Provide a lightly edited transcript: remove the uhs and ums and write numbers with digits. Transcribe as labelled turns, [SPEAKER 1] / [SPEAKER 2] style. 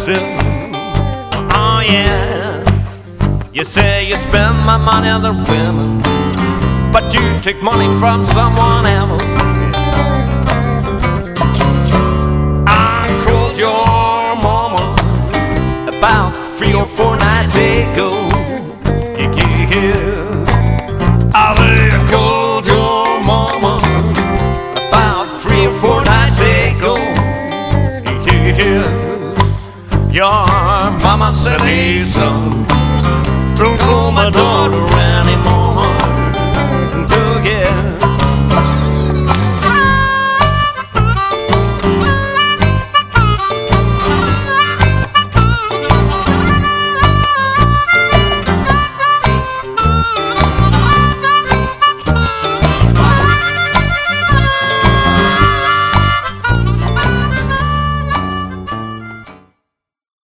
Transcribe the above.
[SPEAKER 1] listen. Oh yeah, you say you spend my money on the women, but you take money from someone else. I called your mama about 3 or 4 nights ago. I called your mama about 3 or 4 nights ago. Your mama said, hey son, don't call my daughter anymore.